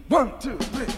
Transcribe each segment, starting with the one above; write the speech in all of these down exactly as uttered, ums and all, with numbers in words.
One, two, three.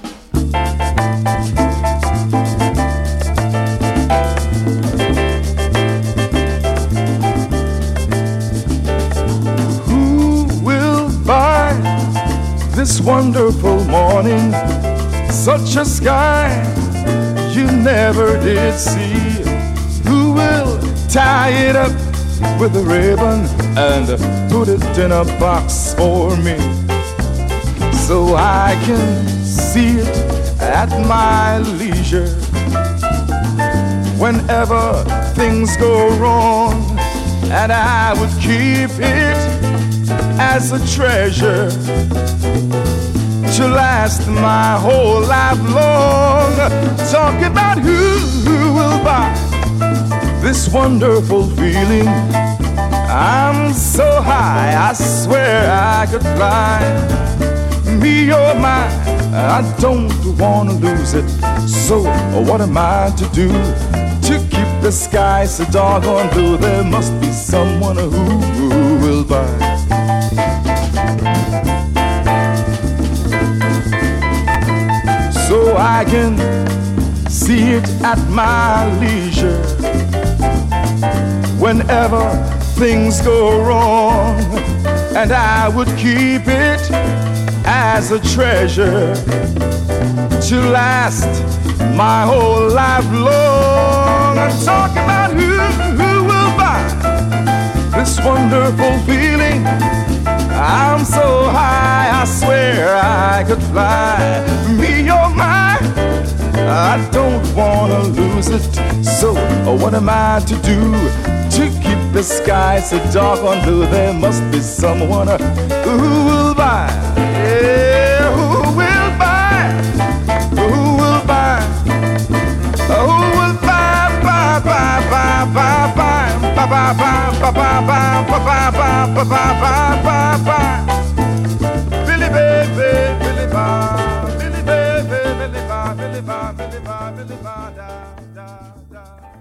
Who will buy this wonderful morning? Such a sky you never did see. Who will tie it up with a ribbon and put it in a box for me, so I can see it at my leisure? Whenever things go wrong, and I would keep it as a treasure to last my whole life long. Talk about who, who will buy this wonderful feeling. I'm so high, I swear I could fly. Me or mine, I don't wanna lose it. So what am I to do to keep the sky so doggone blue? There must be someone who, who will buy. So I can see it at my leisure. Whenever things go wrong, and I would keep it as a treasure to last my whole life long. I'm talking about who, who will buy this wonderful feeling. I'm so high, I swear I could fly. Me or mine, I don't wanna lose it. So what am I to do to keep the sky so doggone blue? There must be someone who will buy. Yeah, who will buy? Who will buy? Who will buy? Buy, buy, buy, buy, buy, buy, buy, buy, buy, buy, buy, buy, buy, buy, buy, buy. Billy baby, Billy ba, Billy baby, Billy ba, Billy ba, Billy ba, Billy ba, da, da, da.